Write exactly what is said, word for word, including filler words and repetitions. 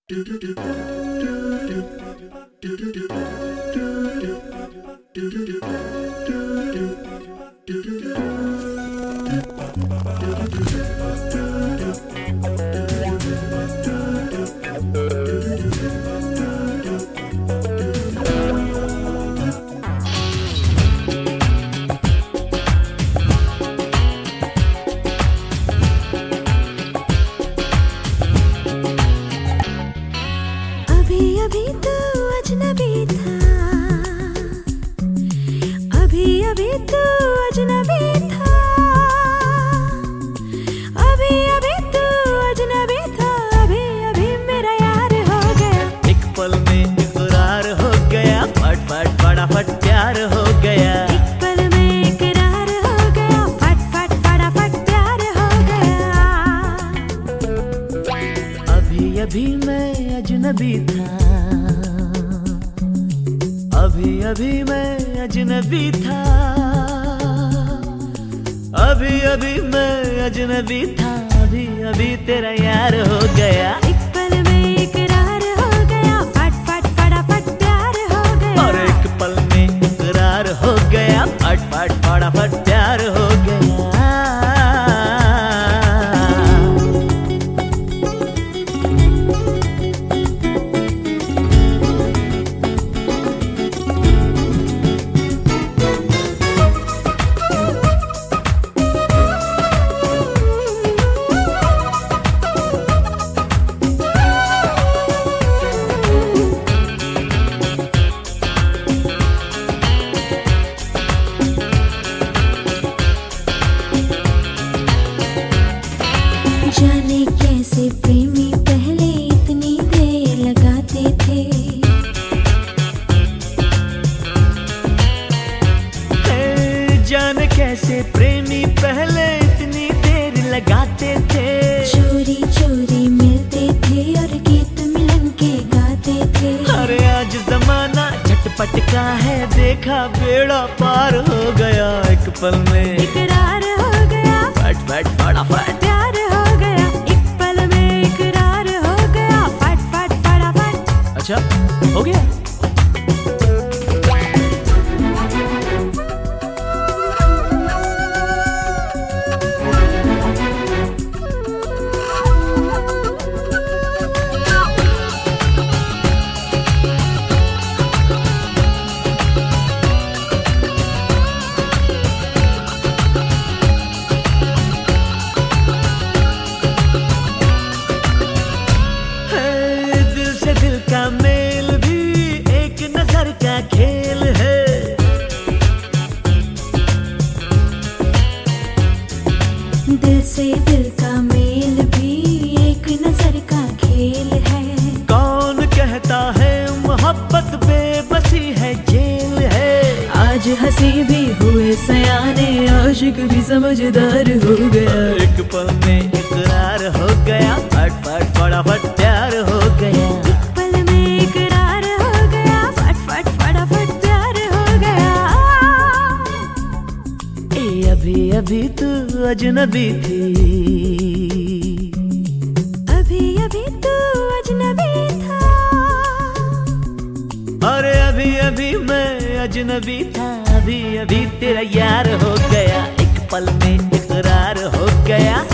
अभी तो अजनबी था, अभी अभी तो अजनबी था, अभी अभी तो अजनबी था, अभी अभी मेरा यार हो गया। एक पल में इकरार हो गया, फट फट फटाफट प्यार हो गया। एक पल में इकरार हो गया, फट फट फटाफट प्यार हो गया। अभी अभी मैं अजनबी था, अभी अभी मैं अजनबी था, अभी अभी मैं अजनबी था, अभी अभी तेरा यार हो गया। एक पल में इकरार हो गया, फट फट फटाफट प्यार हो गया। और एक पल में इकरार हो गया, फट फट फटाफट प्यार हो गया। जाने कैसे प्रेमी पहले इतनी देर लगाते थे, जाने कैसे प्रेमी पहले इतनी देर लगाते थे। चोरी चोरी मिलते थे और गीत मिलन के गाते थे। अरे आज जमाना झटपट का है, देखा बेड़ा पार हो गया। एक पल में इकरार हो गया, फट फट फटाफट प्यार हो गया। एक पल में इकरार हो गया, फट फट फटाफट। अच्छा हो गया। दिल का मेल भी एक नजर का खेल है, दिल से दिल का मेल भी एक नजर का खेल है। कौन कहता है मोहब्बत बेबसी है, जेल है। आज हंसी भी हुए सयाने, आशिक भी समझदार हो गया। एक पल में इकरार हो गया, फट फट फटाफट प्यार हो गया। एक पल में इकरार हो गया, फट फट फटाफट प्यार हो गया। ए अभी अभी तू अजनबी थी, अभी अभी तो अजनबी था, अरे अभी अभी मैं अजनबी था, अभी अभी तेरा यार हो गया। एक पल में इकरार हो गया।